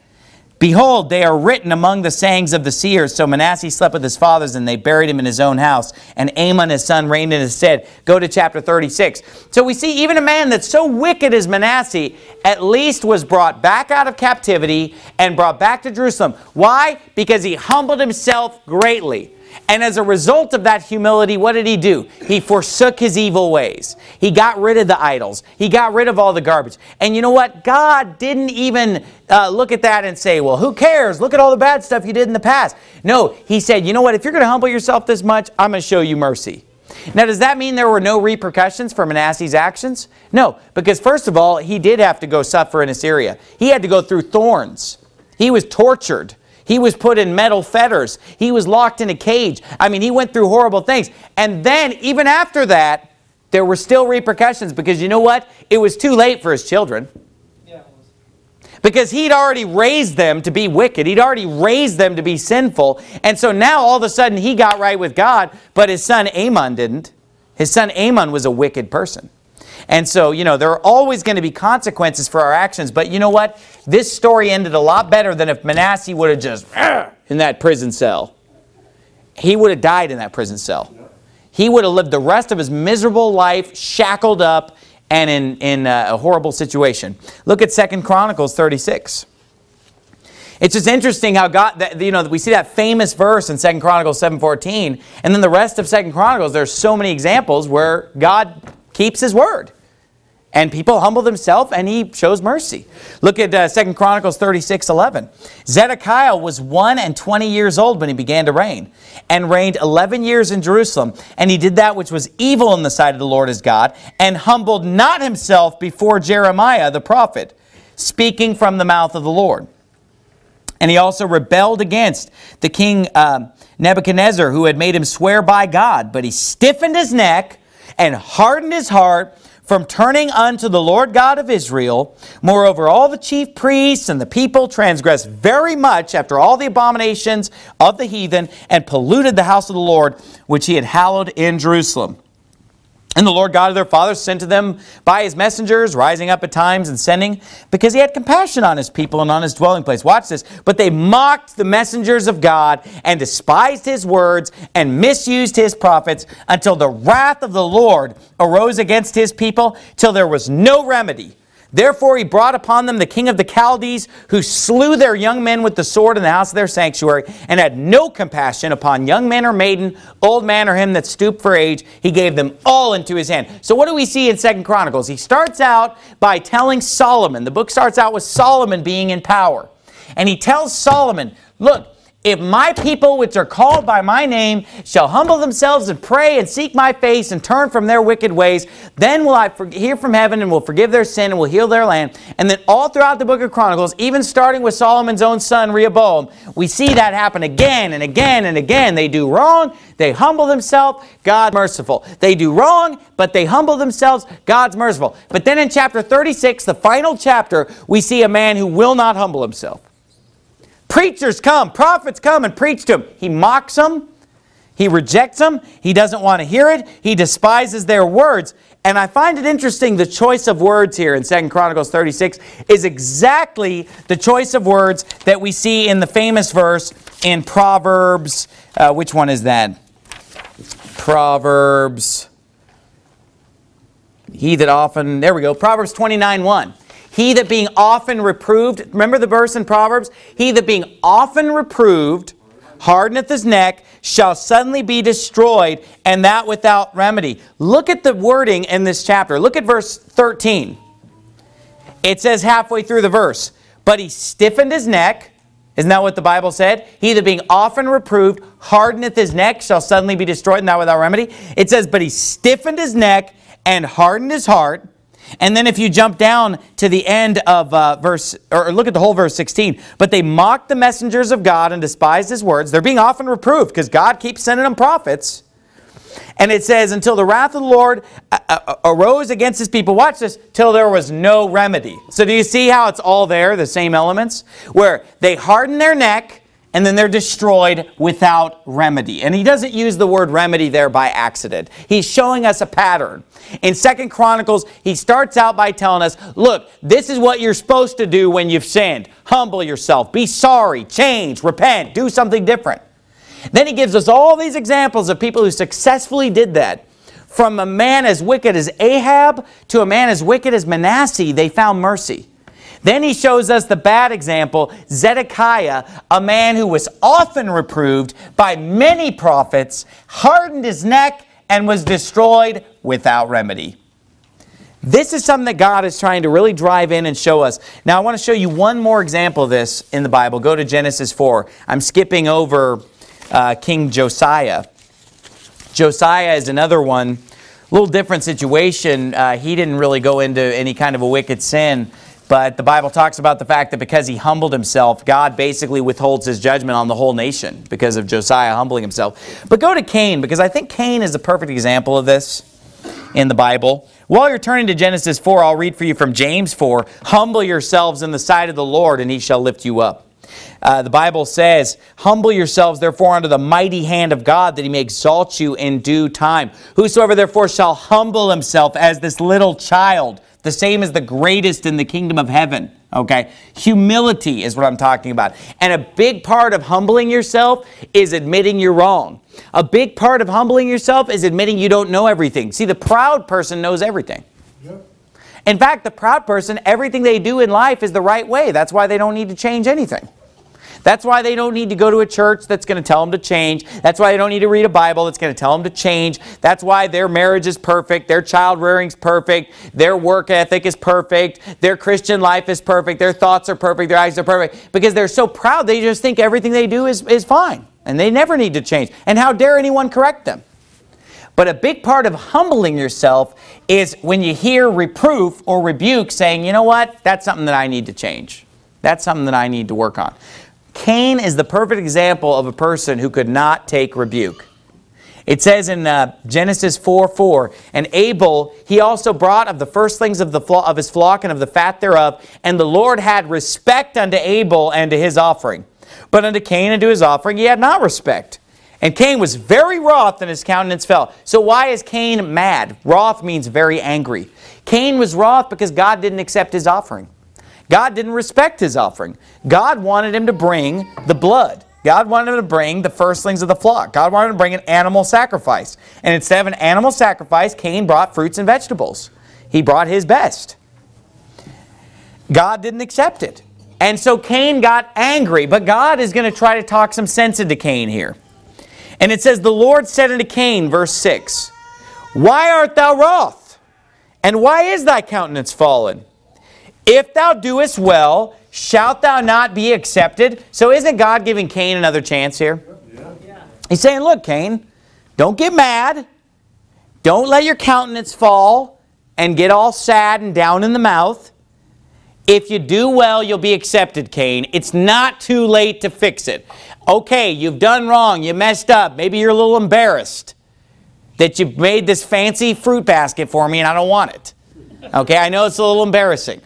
Behold, they are written among the sayings of the seers. So Manasseh slept with his fathers, and they buried him in his own house. And Amon his son reigned in his stead. Go to chapter thirty-six. So we see even a man that's so wicked as Manasseh at least was brought back out of captivity and brought back to Jerusalem. Why? Because he humbled himself greatly. And as a result of that humility, what did he do? He forsook his evil ways. He got rid of the idols. He got rid of all the garbage. And you know what? God didn't even uh, look at that and say, well, who cares? Look at all the bad stuff you did in the past. No, he said, you know what? If you're going to humble yourself this much, I'm going to show you mercy. Now, does that mean there were no repercussions for Manasseh's actions? No, because first of all, he did have to go suffer in Assyria. He had to go through thorns. He was tortured. He was put in metal fetters. He was locked in a cage. I mean, he went through horrible things. And then, even after that, there were still repercussions because you know what? It was too late for his children. Yeah, it was. Because he'd already raised them to be wicked. He'd already raised them to be sinful. And so now, all of a sudden, he got right with God, but his son Amon didn't. His son Amon was a wicked person. And so, you know, there are always going to be consequences for our actions. But you know what? This story ended a lot better than if Manasseh would have just, in that prison cell. He would have died in that prison cell. He would have lived the rest of his miserable life shackled up and in, in a horrible situation. Look at Second Chronicles thirty-six. It's just interesting how God, that, you know, we see that famous verse in Second Chronicles seven fourteen, and then the rest of Second Chronicles, there's so many examples where God keeps His word. And people humble themselves, and He shows mercy. Look at uh, Second Chronicles thirty-six eleven. Zedekiah was one and twenty years old when he began to reign, and reigned eleven years in Jerusalem. And he did that which was evil in the sight of the Lord his God, and humbled not himself before Jeremiah the prophet, speaking from the mouth of the Lord. And he also rebelled against the king uh, Nebuchadnezzar, who had made him swear by God. But he stiffened his neck and hardened his heart from turning unto the Lord God of Israel. Moreover, all the chief priests and the people transgressed very much after all the abominations of the heathen, and polluted the house of the Lord, which he had hallowed in Jerusalem. And the Lord God of their fathers sent to them by His messengers, rising up at times and sending, because He had compassion on His people and on His dwelling place. Watch this. But they mocked the messengers of God, and despised His words, and misused His prophets, until the wrath of the Lord arose against His people, till there was no remedy. Therefore He brought upon them the king of the Chaldees, who slew their young men with the sword in the house of their sanctuary, and had no compassion upon young man or maiden, old man or him that stooped for age. He gave them all into his hand. So what do we see in Second Chronicles? He starts out by telling Solomon. The book starts out with Solomon being in power. And he tells Solomon, look, if my people which are called by my name shall humble themselves and pray and seek my face and turn from their wicked ways, then will I hear from heaven and will forgive their sin and will heal their land. And then all throughout the book of Chronicles, even starting with Solomon's own son Rehoboam, we see that happen again and again and again. They do wrong, they humble themselves, God's merciful. They do wrong, but they humble themselves, God's merciful. But then in chapter thirty-six, the final chapter, we see a man who will not humble himself. Preachers come, prophets come and preach to him. He mocks them. He rejects them. He doesn't want to hear it. He despises their words. And I find it interesting, the choice of words here in Second Chronicles thirty-six is exactly the choice of words that we see in the famous verse in Proverbs. Uh, which one is that? Proverbs. He that often, there we go, Proverbs twenty-nine one. He that being often reproved, remember the verse in Proverbs? He that being often reproved, hardeneth his neck, shall suddenly be destroyed, and that without remedy. Look at the wording in this chapter. Look at verse thirteen. It says halfway through the verse, but he stiffened his neck. Isn't that what the Bible said? He that being often reproved, hardeneth his neck, shall suddenly be destroyed, and that without remedy. It says, but he stiffened his neck and hardened his heart. And then if you jump down to the end of uh, verse, or look at the whole verse sixteen, but they mocked the messengers of God and despised His words. They're being often reproved because God keeps sending them prophets. And it says, until the wrath of the Lord uh, uh, arose against His people. Watch this, till there was no remedy. So do you see how it's all there, the same elements? Where they harden their neck, and then they're destroyed without remedy. And he doesn't use the word remedy there by accident. He's showing us a pattern. In Second Chronicles, he starts out by telling us, look, this is what you're supposed to do when you've sinned. Humble yourself, be sorry, change, repent, do something different. Then he gives us all these examples of people who successfully did that. From a man as wicked as Ahab to a man as wicked as Manasseh, they found mercy. Then he shows us the bad example, Zedekiah, a man who was often reproved by many prophets, hardened his neck, and was destroyed without remedy. This is something that God is trying to really drive in and show us. Now I want to show you one more example of this in the Bible. Go to Genesis four. I'm skipping over uh, King Josiah. Josiah is another one, a little different situation. Uh, he didn't really go into any kind of a wicked sin. But the Bible talks about the fact that because he humbled himself, God basically withholds His judgment on the whole nation because of Josiah humbling himself. But go to Cain, because I think Cain is the perfect example of this in the Bible. While you're turning to Genesis four, I'll read for you from James four. Humble yourselves in the sight of the Lord, and He shall lift you up. Uh, the Bible says, humble yourselves therefore under the mighty hand of God, that He may exalt you in due time. Whosoever therefore shall humble himself as this little child, the same as the greatest in the kingdom of heaven. Okay? Humility is what I'm talking about. And a big part of humbling yourself is admitting you're wrong. A big part of humbling yourself is admitting you don't know everything. See, the proud person knows everything. Yep. In fact, the proud person, everything they do in life is the right way. That's why they don't need to change anything. That's why they don't need to go to a church that's going to tell them to change. That's why they don't need to read a Bible that's going to tell them to change. That's why their marriage is perfect. Their child rearing is perfect. Their work ethic is perfect. Their Christian life is perfect. Their thoughts are perfect. Their actions are perfect. Because they're so proud, they just think everything they do is, is fine. And they never need to change. And how dare anyone correct them? But a big part of humbling yourself is when you hear reproof or rebuke saying, you know what, that's something that I need to change. That's something that I need to work on. Cain is the perfect example of a person who could not take rebuke. It says in uh, Genesis four four, and Abel, he also brought of the firstlings of, the flo- of his flock and of the fat thereof, and the Lord had respect unto Abel and to his offering. But unto Cain and to his offering he had not respect. And Cain was very wroth, and his countenance fell. So why is Cain mad? Wroth means very angry. Cain was wroth because God didn't accept his offering. God didn't respect his offering. God wanted him to bring the blood. God wanted him to bring the firstlings of the flock. God wanted him to bring an animal sacrifice. And instead of an animal sacrifice, Cain brought fruits and vegetables. He brought his best. God didn't accept it. And so Cain got angry. But God is going to try to talk some sense into Cain here. And it says, the Lord said unto Cain, verse six, why art thou wroth? And why is thy countenance fallen? If thou doest well, shalt thou not be accepted? So isn't God giving Cain another chance here? Yeah. He's saying, look, Cain, don't get mad. Don't let your countenance fall and get all sad and down in the mouth. If you do well, you'll be accepted, Cain. It's not too late to fix it. Okay, you've done wrong. You messed up. Maybe you're a little embarrassed that you made this fancy fruit basket for me and I don't want it. Okay, I know it's a little embarrassing.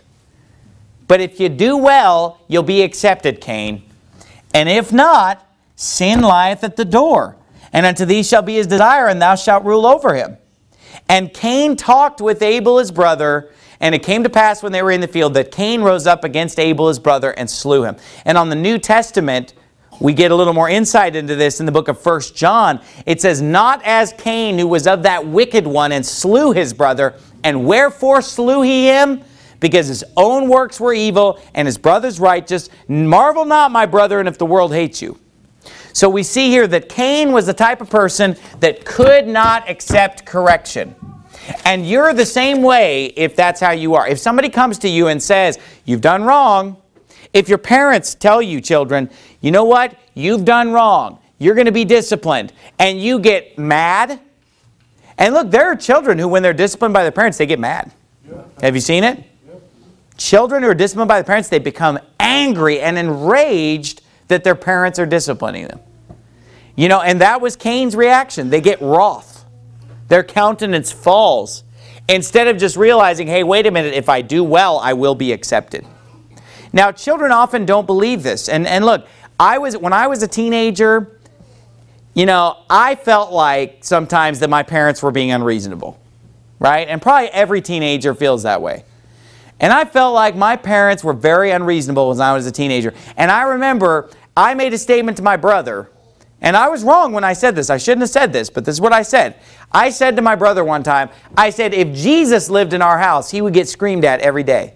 But if you do well, you'll be accepted, Cain. And if not, sin lieth at the door. And unto thee shall be his desire, and thou shalt rule over him. And Cain talked with Abel his brother, and it came to pass when they were in the field that Cain rose up against Abel his brother and slew him. And on the New Testament, we get a little more insight into this in the book of First John. It says, not as Cain, who was of that wicked one, and slew his brother. And wherefore slew he him? Because his own works were evil, and his brother's righteous. Marvel not, my brethren, if the world hates you. So we see here that Cain was the type of person that could not accept correction. And you're the same way if that's how you are. If somebody comes to you and says, you've done wrong. If your parents tell you, children, you know what? You've done wrong. You're going to be disciplined. And you get mad. And look, there are children who, when they're disciplined by their parents, they get mad. Yeah. Have you seen it? Yeah. Children who are disciplined by their parents, they become angry and enraged that their parents are disciplining them. You know, and that was Cain's reaction. They get wroth. Their countenance falls. Instead of just realizing, hey, wait a minute, if I do well, I will be accepted. Now, children often don't believe this. And, and look, I was when I was a teenager, you know, I felt like sometimes that my parents were being unreasonable, right? And probably every teenager feels that way. And I felt like my parents were very unreasonable when I was a teenager. And I remember I made a statement to my brother, and I was wrong when I said this. I shouldn't have said this, but this is what I said. I said to my brother one time, I said, if Jesus lived in our house, he would get screamed at every day.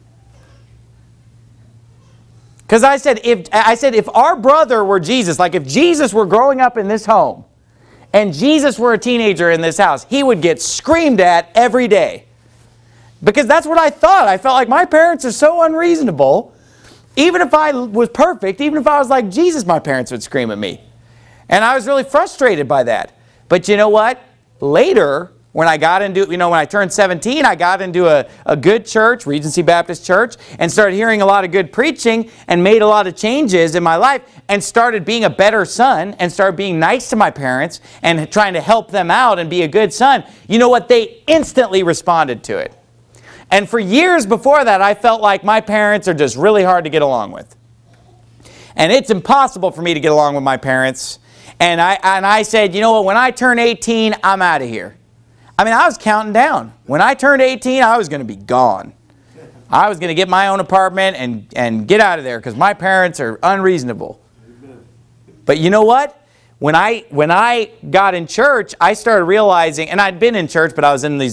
Because I said, if I said if our brother were Jesus, like if Jesus were growing up in this home, and Jesus were a teenager in this house, he would get screamed at every day. Because that's what I thought. I felt like my parents are so unreasonable. Even if I was perfect, even if I was like Jesus, my parents would scream at me. And I was really frustrated by that. But you know what? Later, when I got into, you know, when I turned seventeen, I got into a, a good church, Regency Baptist Church, and started hearing a lot of good preaching and made a lot of changes in my life and started being a better son and started being nice to my parents and trying to help them out and be a good son. You know what? They instantly responded to it. And for years before that, I felt like my parents are just really hard to get along with. And it's impossible for me to get along with my parents. And I, and I said, you know what? When I turn eighteen, I'm out of here. I mean, I was counting down. When I turned eighteen, I was going to be gone. I was going to get my own apartment and, and get out of there because my parents are unreasonable. Amen. But you know what? When I, when I got in church, I started realizing, and I'd been in church, but I was in these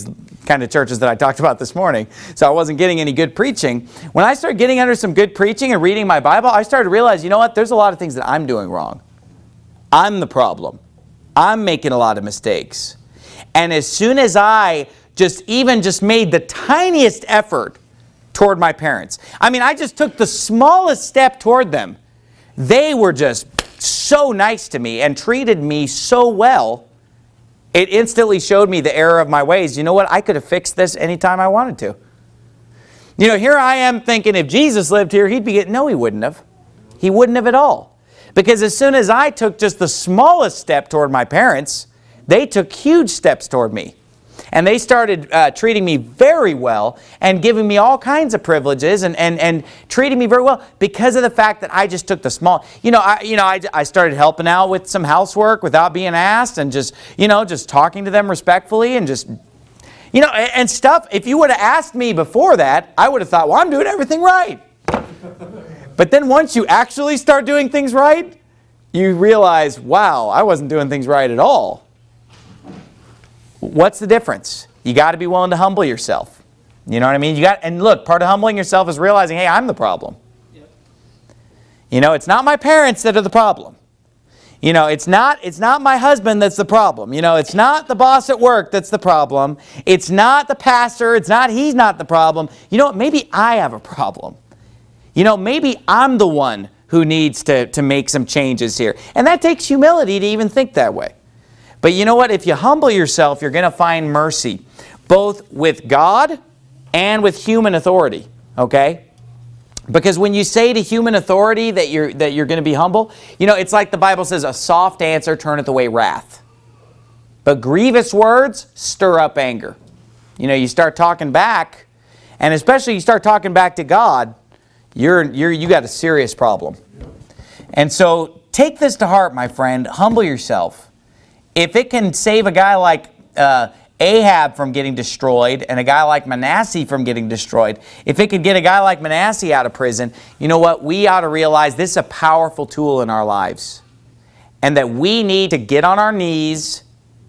kind of churches that I talked about this morning, so I wasn't getting any good preaching. When I started getting under some good preaching and reading my Bible, I started to realize, you know what, there's a lot of things that I'm doing wrong. I'm the problem. I'm making a lot of mistakes. And as soon as I just even just made the tiniest effort toward my parents, I mean, I just took the smallest step toward them, they were just so nice to me and treated me so well, it instantly showed me the error of my ways. You know what? I could have fixed this anytime I wanted to. You know, here I am thinking if Jesus lived here, he'd be getting... No, he wouldn't have. He wouldn't have at all. Because as soon as I took just the smallest step toward my parents, they took huge steps toward me. And they started uh, treating me very well and giving me all kinds of privileges and, and, and treating me very well because of the fact that I just took the small... You know, I, you know I, I started helping out with some housework without being asked and just, you know, just talking to them respectfully and just... You know, and, and stuff, if you would have asked me before that, I would have thought, well, I'm doing everything right. But then once you actually start doing things right, you realize, wow, I wasn't doing things right at all. What's the difference? You got to be willing to humble yourself. You know what I mean? You got, and look, part of humbling yourself is realizing, hey, I'm the problem. Yep. You know, it's not my parents that are the problem. You know, it's not, it's not my husband that's the problem. You know, it's not the boss at work that's the problem. It's not the pastor. It's not, he's not the problem. You know what? Maybe I have a problem. You know, maybe I'm the one who needs to, to make some changes here. And that takes humility to even think that way. But you know what? If you humble yourself, you're going to find mercy, both with God and with human authority, okay? Because when you say to human authority that you're, that you're going to be humble, you know, it's like the Bible says, a soft answer turneth away wrath. But grievous words stir up anger. You know, you start talking back, and especially you start talking back to God, you're, you're, you got a serious problem. And so take this to heart, my friend. Humble yourself. If it can save a guy like uh, Ahab from getting destroyed and a guy like Manasseh from getting destroyed, if it could get a guy like Manasseh out of prison, you know what? We ought to realize this is a powerful tool in our lives. And that we need to get on our knees,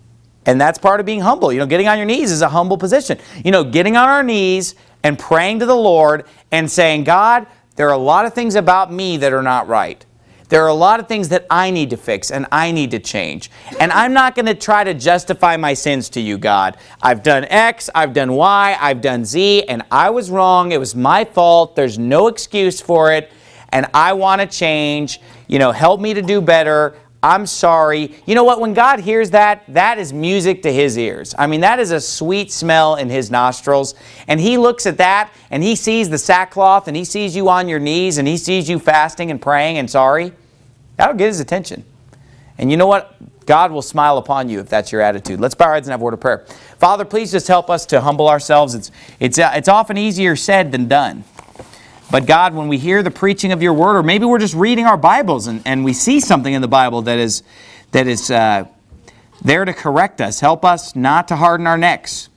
and that's part of being humble. You know, getting on your knees is a humble position. You know, getting on our knees and praying to the Lord and saying, God, there are a lot of things about me that are not right. There are a lot of things that I need to fix and I need to change. And I'm not going to try to justify my sins to you, God. I've done X, I've done Y, I've done Z, and I was wrong. It was my fault. There's no excuse for it. And I want to change. You know, help me to do better. I'm sorry. You know what? When God hears that, that is music to His ears. I mean, that is a sweet smell in His nostrils. And He looks at that, and He sees the sackcloth, and He sees you on your knees, and He sees you fasting and praying and sorry. That'll get His attention. And you know what? God will smile upon you if that's your attitude. Let's bow our heads and have a word of prayer. Father, please just help us to humble ourselves. It's, it's, uh, it's often easier said than done. But God, when we hear the preaching of your word, or maybe we're just reading our Bibles and, and we see something in the Bible that is, that is uh, there to correct us, help us not to harden our necks.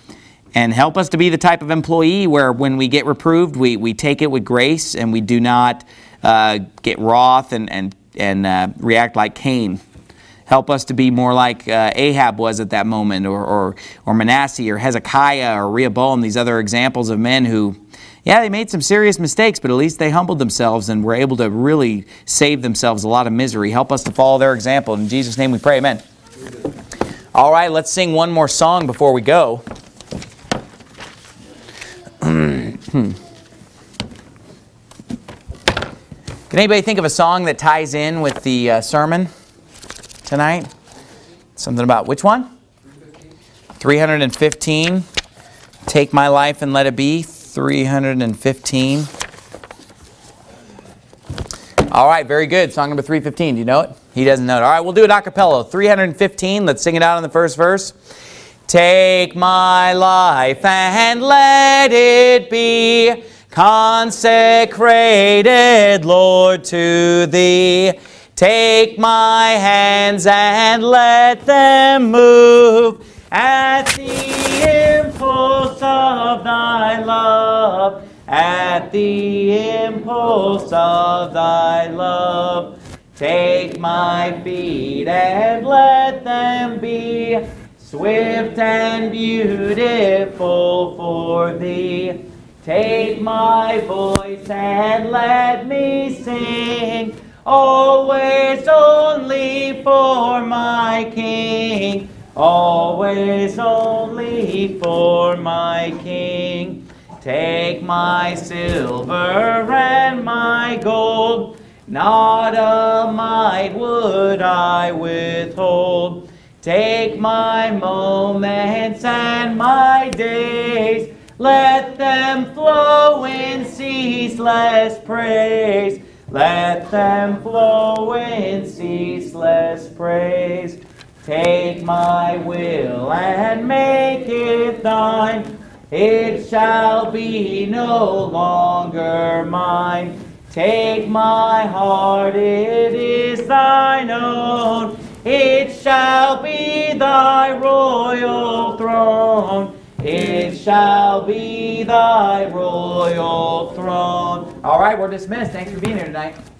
And help us to be the type of employee where when we get reproved, we, we take it with grace and we do not uh, get wroth and, and, and uh, react like Cain. Help us to be more like uh, Ahab was at that moment, or, or, or Manasseh, or Hezekiah, or Rehoboam, these other examples of men who, yeah, they made some serious mistakes, but at least they humbled themselves and were able to really save themselves a lot of misery. Help us to follow their example. In Jesus' name we pray, amen. All right, let's sing one more song before we go. Can anybody think of a song that ties in with the uh, sermon tonight? Something about which one? three fifteen. Take my life and let it be. three fifteen. All right, very good. Song number three fifteen. Do you know it? He doesn't know it. All right, we'll do it a cappella. three fifteen. Let's sing it out in the first verse. Take my life and let it be consecrated, Lord, to Thee. Take my hands and let them move at the impulse of Thy love, at the impulse of Thy love. Take my feet and let them be swift and beautiful for thee. Take my voice and let me sing, always only for my King, always only for my King. Take my silver and my gold, not a mite would I withhold. Take my moments and my days, let them flow in ceaseless praise. Let them flow in ceaseless praise. Take my will and make it thine. It shall be no longer mine. Take my heart, it is thine own. It shall be thy royal throne. It shall be thy royal throne. All right, we're dismissed. Thanks for being here tonight.